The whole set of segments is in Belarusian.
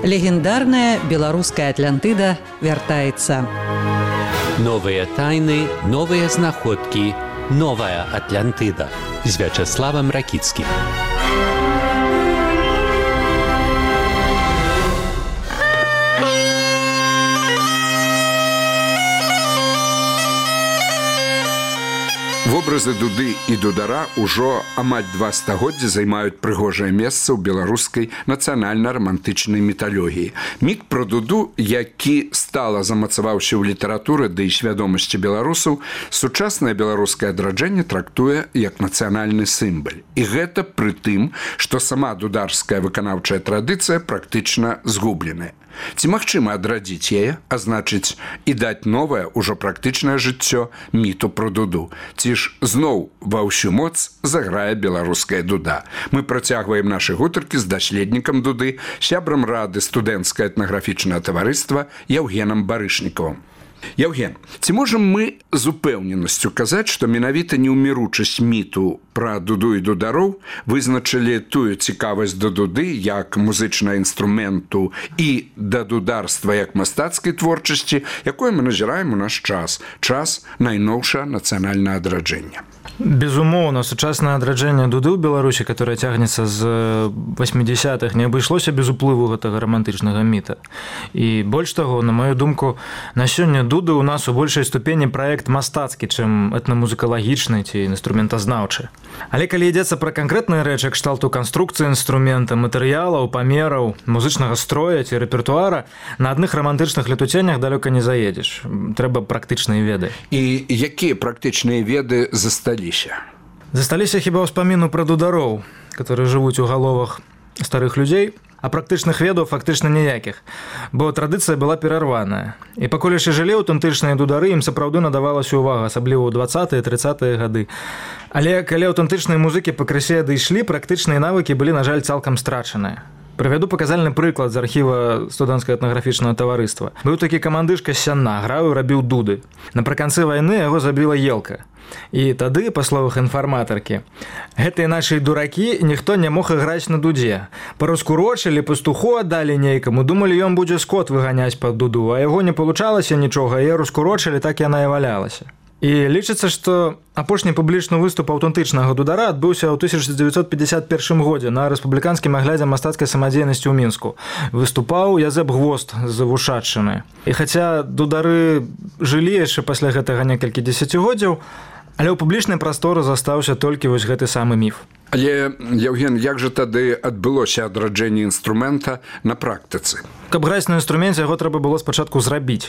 Легендарная белорусская Атлантыда вяртаецца. Новые тайны, новые знаходкі, новая Атлантыда з Вячеславом Ракицким. Вобразы дуды і дудара ўжо амаль 2 стагоддзі займаюць прыгожае месца ў беларускай нацыянальна-рамантычнай міталогіі. Міт пра дуду, які стала замацаваўся ў літаратуры ды і свядомасці беларусаў, сучаснае беларускае адраджэнне трактуе як нацыянальны сімвал. І гэта пры тым, што сама дударская выканаўчая традыцыя практычна згубленая. Ці магчыма адрадзіць яе, а значыць і даць новае, ужо практычнае жыццё міту пра дуду? Ці ж зноў ва ўсю моц заграе беларуская дуда? Мы працягваем нашы гутаркі з даследнікам дуды, сябрам рады студэнцкае этнаграфічнае таварыства Яўгенам Барышнікавым. Яўген, ці можам мы з упэўненасцю казаць, што менавіта неўміручасць міту пра дуду і дудароў вызначылі тую цікавасць да дуды як музычнага інструменту і да дударства як мастацкай творчасці, якое мы назіраем у наш час найноўшага нацыянальнага адраджэння? Безумоўна, сучаснае адраджэнне дуды ў Беларусі, которое цягнецца з 80-х, не абышлося без уплыву гэтага рамантычнага міта. І больш таго, на маю думку, на сёння дуды ў нас у большай ступені праект мастацкі, чым этнамузыкалагічны ці інструментазнаўчы. Але калі ідзецца пра канкрэтныя рэчы кшталту канструкцыі інструмента, матэрыялаў, памераў, музычнага строя ці рэпертуара, на адных рамантычных летуценнях далёка не заедзеш. Трэба практычныя веды. І якія практычныя веды засталіся? Засталіся хіба ўспаміну пра дудароў, которые жывуць у галовах старых людзей, а практычных ведаў фактычна ніякіх, бо традыцыя была перарваная. І пакуль яшчэ жылі аўтэнтычныя дудары, ім сапраўды надавалася ўвага, асабліва ў 20-30-е гады. Але калі аўтэнтычныя музыкі пакрысе адышлі, практычныя навыкі былі, на жаль, цалкам страчаныя. Прывяду паказальны прыклад з архіва студэнцкага этнаграфічнага таварыства. Быў такі камандышка з Сянна, граў і рабіў дуды. Напрыканцы вайны яго забіла елка. І тады, па словах інфарматаркі, гэтыя нашы дуракі ніхто не мог іграць на дудзе. Параскурочылі, пастуху аддалі нейкаму, думалі, ён будзе скот выганяць пад дуду, а яго не палучалася нічога, і раскурочылі, так яна і валялася. І лічыцца, што апошні публічны выступ аўтэнтычнага дудара адбыўся ў 1951 годзе на рэспубліканскім аглядзе мастацкай самадзейнасці ў Мінску. Выступаў Язэп Гвозд з Вушаччыны. І хаця дудары жылі яшчэ пасля гэтага некалькі дзесяцігоддзяў, але ў публічнай прасторы застаўся толькі вось гэты самы міф. Але, Яўген, як жа тады адбылося адраджэнне інструмента на практыцы? Каб граць на інструменце, яго трэба было спачатку зрабіць.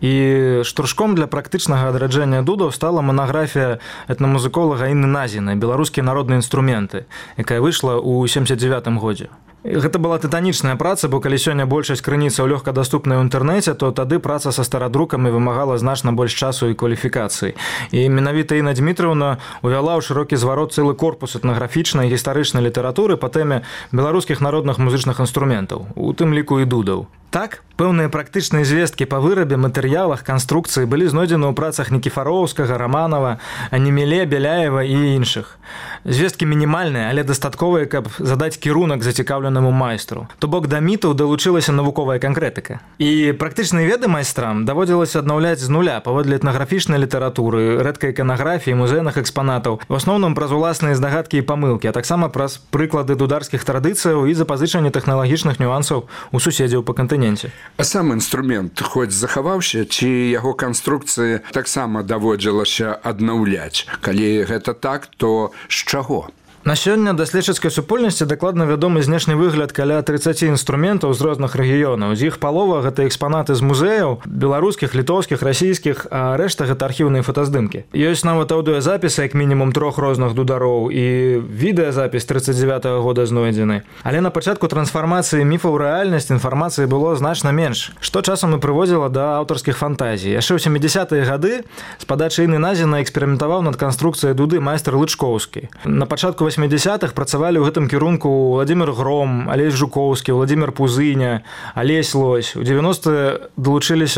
І штуршком для практычнага адраджэння дудаў стала манаграфія этнамузыколага Інны Назінай «Беларускія народныя інструменты», якая выйшла ў 79 годзе. Гэта была тытанічная праца, бо калі сёння большасць крыніцаў лёгкадаступная ў інтэрнэце, то тады праца са старадрукамі вымагала значна больш часу і кваліфікацыі. І менавіта Інна Дмітрыўна увяла ў шырокі зварот цэлы корпус этнаграфічнай і гістарычнай літаратуры па тэме беларускіх народных музычных інструментаў, у тым ліку і дудаў. Так, пэўныя практычныя звесткі па вырабе, матэрыялах, канструкцыі былі знойдзены ў працах Нікіфароўскага, Раманова, Анемеле, Беляева і іншых. Звесткі мінімальныя, але дастатковыя, каб задаць кірунак зацікаўленаму майстру. То бок да мітаў далучылася навуковая канкрэтыка. І практычныя веды майстрам даводзілася аднаўляць з нуля паводле этнаграфічнай літаратуры, рэдкай іканаграфіі, музейных экспанатаў, у асноўным праз уласныя здагадкі і памылкі, а таксама праз прыклады дударскіх традыцыяў і запазычанне тэхналагічных нюансаў у суседзяў па кантыненце. А сам інструмент хоць захаваўся, ці яго канструкцыі таксама даводзілася аднаўляць? Калі гэта так, то з чаго? На сёння даследчыцкай супольнасці дакладна вядомы знешні выгляд каля 30 інструментаў з розных рэгіёнаў. З іх палова гэта экспанаты з музеяў, беларускіх, літоўскіх, расійскіх, а рэшта гэта архіўныя фотаздымкі. Ёсць нават аўдыёзапісы, як мінімум 3 розных дудароў, і відэазапіс 39-го года знойдзены. Але на пачатку трансфармацыі міфа ў рэальнасць інфармацыі было значна менш, што часам і прыводзіла да аўтарскіх фантазій. Яшчэ ў 70-е гады з падачы Інны Назінай эксперыментаваў над канструкцыяй дуды майстар Лычкоўскі. На пачатку 80-х працавалі ў гэтым кірунку Владзімір Гром, Алесь Жукоўскі, Владзімір Пузыня, Алесь Лось. У 90-е далучыліся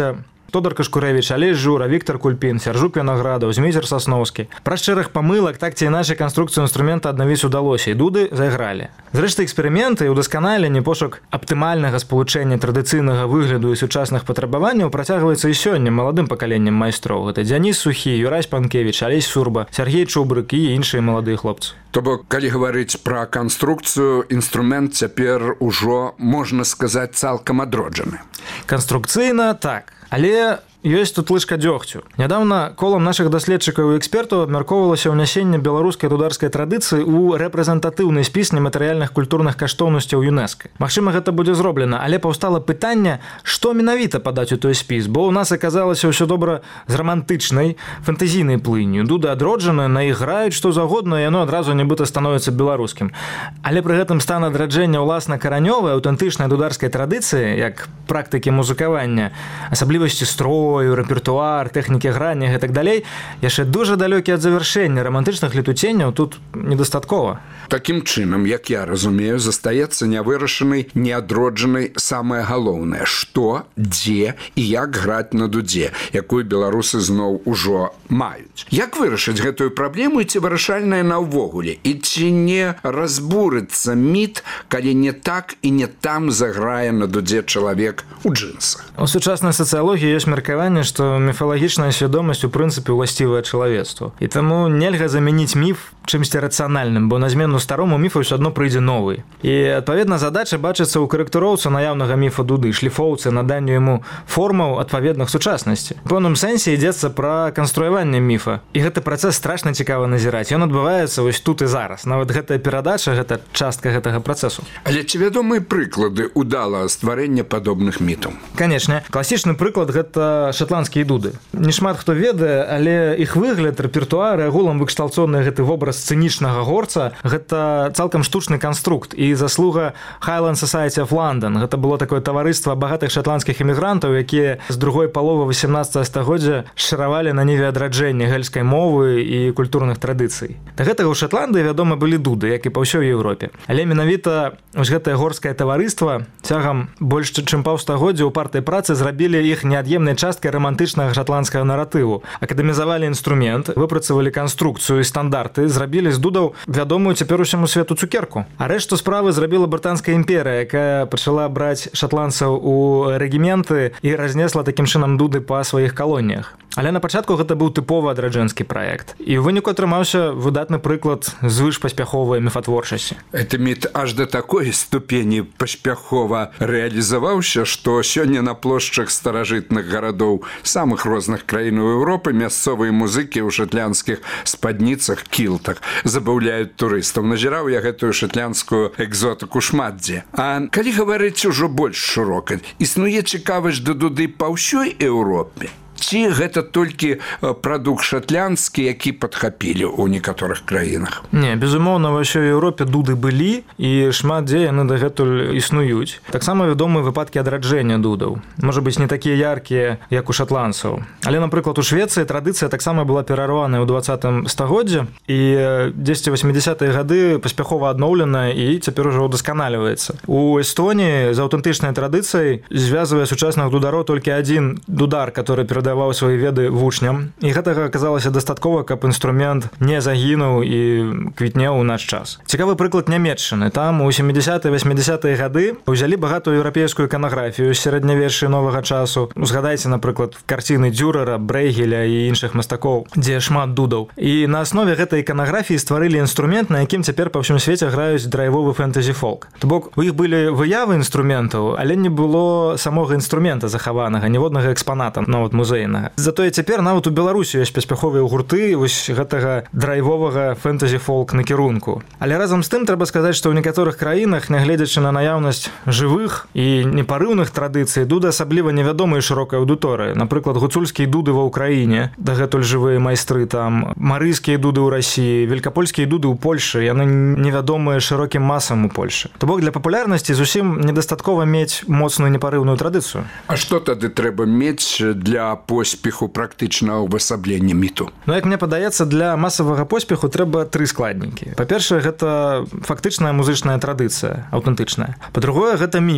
Тодар Кашкурэвіч, Алесь Жура, Віктор Кульпін, Сяржук Вінаградаў, Зміцер Сасноўскі. Праз шэраг памылак так ці іначай канструкцыю інструмента аднавіць удалося, і дуды зайгралі. Зрэшты, эксперыменты і ўдасканаленне, пошук аптымальнага спалучэння традыцыйнага выгляду і сучасных патрабаванняў працягваецца і сёння маладым пакаленнем майстроў. Гэта Дзяніс Сухі, Юрась Панкевіч, Алесь Сурба, Сергей Чубрык і іншыя маладыя хлопцы. То бок, калі гаварыць пра канструкцыю, інструмент цяпер ужо, можна сказаць, цалкам адроджаны. Канструкцыйна так, але ёсць тут лыжка дзёгцю. Нядаўна колам нашых даследчыкаў і экспертаў абмяркоўвалася ўнясенне беларускай дударскай традыцыі ў рэпрэзентатыўны спіс нематэрыяльных культурных каштоўнасцяў ЮНЕСКА. Магчыма, гэта будзе зроблена, але паўстала пытанне, што менавіта падаць у той спіс, бо ў нас аказалася ўсё добра з рамантычнай, фантазійнай плынню. Дуды адроджаны, на іх граюць што заўгодна, і яно адразу нібыта становіцца беларускім. Але пры гэтым стан адраджэння ўласна каранёвай, аўтэнтычнай дударскай традыцыі, як практыкі музыкавання, асаблівасці строю, рэпертуар, тэхнікі грання і так далей, яшчэ дуже далёкі ад завяршэння рамантычных летуценняў тут недастаткова. Такім чынам, як я разумею, застаецца нявырашанай, неадроджанай самае галоўнае, што, дзе і як граць на дудзе, якую беларусы зноў ужо маюць. Як вырашыць гэтую праблему і ці вырашальная наогуле? І ці не разбурыцца міт, калі не так і не там заграе на дудзе чалавек у джинсах? У сучаснай сацыялогіі ёсць меркаванне, што міфалагічная свядомасць у прынцыпе ўласцівая чалавецтву. І таму нельга замяніць міф чымсьці рацыянальным, бо на змену старому міфу ўсё адно прыйдзе новы. І, адпаведна, задача бачыцца ў карэктуроўцы наяўнага міфа дуды, шліфоўцы, наданню яму формаў адпаведных сучаснасці. У пэўным сэнсе ідзецца пра канструяванне міфа. І гэты працэс страшна цікава назіраць. Ён адбываецца вось тут і зараз. Нават гэтая перадача, гэта частка гэтага працэсу. Але ці вядомыя прыклады ўдалага стварэння падобных мітаў? Канечне, класічны прыклад гэта шатландскія дуды. Не шмат хто ведае, але іх выгляд, рэпертуар і агулам выкшталцоны гэты вобраз сцэнічнага горца, гэта цалкам штучны канструкт і заслуга Highland Society of London. Гэта было такое таварыства багатых шатландскіх эмігрантаў, якія з другой паловы 18 стагоддзя шыравалі на ніве адраджэння гельскай мовы і культурных традыцый. Да гэтага ў Шатландыі, вядома, былі дуды, як і па ўсёй Еўропе. Але менавіта вось гэтае горскае таварыства цягам больш чым паўстагоддзя ў партай працы зрабілі іх неад'емнай часткай рамантычнага шатландскага наратыву. Акадэмізавалі інструмент, выпрацавалі канструкцыю і стандарты, зрабілі з дудаў вядомую цяпер усяму свету цукерку. А рэшту справы зрабіла брытанская імперыя, якая пачала браць шатландцаў у рэгіменты і разнесла такім чынам дуды па сваіх калоніях. Але на пачатку гэта быў тыповы адраджэнскі праект. І ў выніку атрымаўся выдатны прыклад звышпаспяховай міфатворчасці. Гэты міт аж да такой ступені паспяхова рэалізаваўся, што сёння на плошчах старажытных гарадоў самых розных краінаў Еўропы мясцовыя музыкі ў шатландскіх спадніцах, кілтах забаўляюць турыстаў. Назіраў я гэтую шатландскую экзотыку шмат дзе. А калі гаварыць ужо больш шырока, існуе цікавасць да дуды па ўсёй Еўропе? Ці гэта толькі прадукт шатландскі, які падхапілі ў некаторых краінах? Не, безумоўна, ва ўсёй Еўропе дуды былі, і шмат дзе яны дагэтуль існуюць. Таксама вядомыя выпадкі адраджэння дудаў. Можа быць, не такія яркія, як у шатландцаў. Але, напрыклад, у Швецыі традыцыя таксама была перарваная ў 20 стагоддзі, і дзесьці 80-е гады паспяхова адноўлена і цяпер ужо ўдасканаліваецца. У Эстоніі з аўтэнтычнай традыцыяй звязвае сучасных дудароў толькі адзін дудар, который перадаваў свае веды вучням, і гэтага аказалася дастаткова, каб інструмент не загінуў і квітнеў у наш час. Цікавы прыклад Нямецчыны. Там у 70-80-е гады ўзялі багатую еўрапейскую іканаграфію з сярэднявечча новага часу. Узгадайце, напрыклад, карціны Дюрера, Брэйгеля і іншых мастакоў, дзе шмат дудаў. І на аснове гэтай іканаграфіі стварылі інструмент, на якім цяпер па ўсім свеце граюць драйвовы фэнтэзі-фолк. То бок, у іх былі выявы інструментаў, але не было самога інструмента захаванага, ніводнага экспаната, нават музея. Затое цяпер нават у Беларусі ёсць паспяховыя гурты вось гэтага драйвовага фэнтэзі-фолк накірунку. Але разам з тым трэба сказаць, што ў некаторых краінах, нягледзячы на наяўнасць жывых і непарыўных традыцый, дуды асабліва невядомыя шырокай аўдыторыі. Напрыклад, гуцульскія дуды ва ўкраіне, дагэтуль жывыя майстры там, марыйскія дуды ў Расіі, великапольскія дуды ў Польшы, яны невядомыя шырокім масам у Польшы. То бок для папулярнасці зусім недастаткова мець моцную непарыўную традыцыю. А што тады трэба мець для поспеху практычнага ўвасаблення міту? Ну, як мне падаецца, для масавага поспеху трэба тры складнікі. Па-першае, гэта фактычная музычная традыцыя, аўтэнтычная. Па-другое, гэта міф,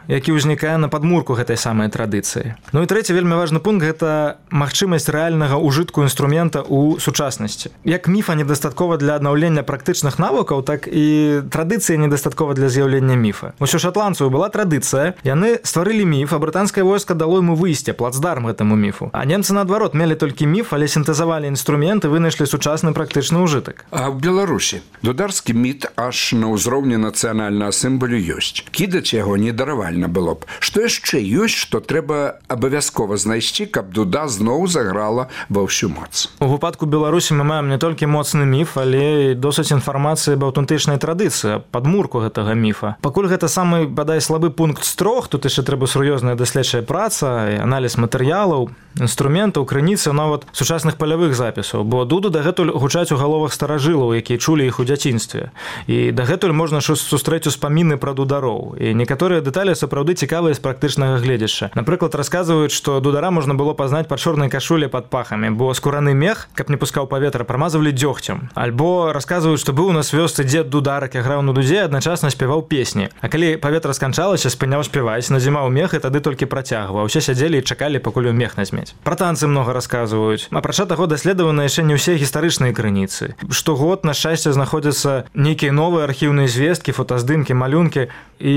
які ўзнікае на падмурку гэтай самай традыцыі. Ну і трэці вельмі важны пункт – гэта магчымасць рэальнага ўжытку інструмента ў сучаснасці. Як міфа недастаткова для аднаўлення практычных навыкаў, так і традыцыя недастаткова для з'яўлення міфа. Вось у шатландцаў была традыцыя, яны стварылі міф, а брытанскае войска дало ему выйсце, плацдарм гэтаму міфу. А немцы, наадварот, мелі толькі міф, але сінтэзавалі інструмент і вынайшлі сучасны практычны ўжытак. А ў Беларусі дударскі міт аж на ўзроўні нацыянальнага сімвалу ёсць. Кідаць яго недаравальна было б. Што яшчэ ёсць, што трэба абавязкова знайсці, каб дуда зноў заграла ва ўсю моц? У выпадку Беларусі мы маем не толькі моцны міф, але і досыць інфармацыі аб аўтэнтычнай традыцыі, падмурку гэтага міфа. Пакуль гэта самы, бадай, слабы пункт з 3, тут яшчэ трэба сур'ёзная даследчая праца, аналіз матэрыялаў, інструментаў, крыніцы, нават сучасных палявых запісаў, бо дуду дагэтуль гучаць у галовах старажылаў, якія чулі іх у дзяцінстве. І дагэтуль можна сустрэць успаміны пра дудароў. І некаторыя дэталі сапраўды цікавыя з практычнага гледзяшча. Напрыклад, расказваюць, што дудара можна было пазнаць па чорнай кашулі пад пахамі, бо скураны мех, каб не пускаў паветра, прамазвалі дзёгцем. Альбо расказваюць, што быў у нас вёсцы дзед дудар, які граў на дудзе, адначасна спяваў песні. А калі паветра сканчалася, спыняў спяваць, надзімаў мех і тады толькі працягваў. Усе сядзелі і чакалі, пакуль мех назмець. Пра танцы многа расказваюць. Апрача таго, даследаваны яшчэ не ўсе гістарычныя крыніцы. Штогод, на шчасце, знаходзяцца нейкія новыя архіўныя звесткі, фотаздымкі, малюнкі.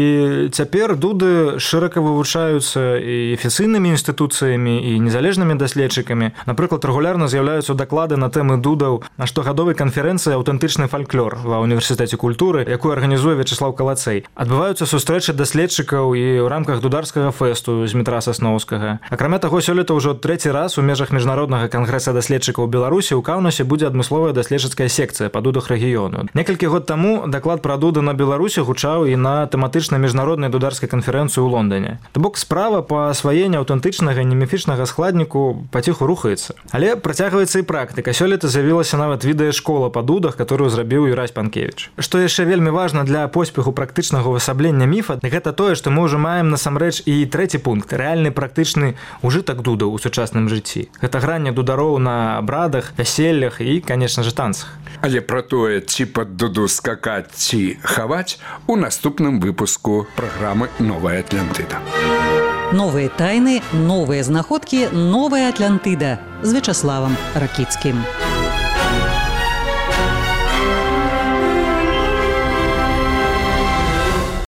І цяпер дуды шырока вывучаюцца і афіцыйнымі інстытуцыямі, і незалежнымі даследчыкамі. Напрыклад, рэгулярна з'яўляюцца даклады на тэмы дудаў на штогадовай канферэнцыі «Аўтэнтычны фальклор» ва ўніверсітэце культуры, якую арганізуе Вячеслав Калацэй. Адбываюцца сустрэчы даследчыкаў і ў рамках дударскага фэсту з Дмітра Сасноўскага. Акрамя таго, сёлета ўжо 3-й раз у межах міжнароднага кангрэса даследчыкаў Беларусі ў Каўнасе будзе адмысловая даследчыцкая секцыя па дудах рэгіёну. Некалькі год таму даклад пра дуды на Беларусі гучаў і на тэматычнай міжнароднай дударскай канферэнцыі ў Лондоне. То бок справа па асваенні аўтэнтычнага неміфічнага складніку паціху рухаецца. Але працягваецца і практыка. Сёлета з'явілася нават відэашкола па дудах, которую зрабіў Юрась Панкевіч. Што яшчэ вельмі важна для поспеху практычнага ўвасаблення міфа, гэта тое, што мы ўжо маем насамрэч і 3-й пункт, рэальны практычны ўжытак дудаў у сучасным жыцці. Гэта гранне дудароў на абрадах, вяселлях і, канешне ж, танцах. Але пра тое, ці пад дуду скакаць, ці хаваць, у наступным выпуску праграмы «Новая Атлантыда». Новыя тайны, новыя знаходкі, новая Атлантыда з Вячеславам Ракіцкім.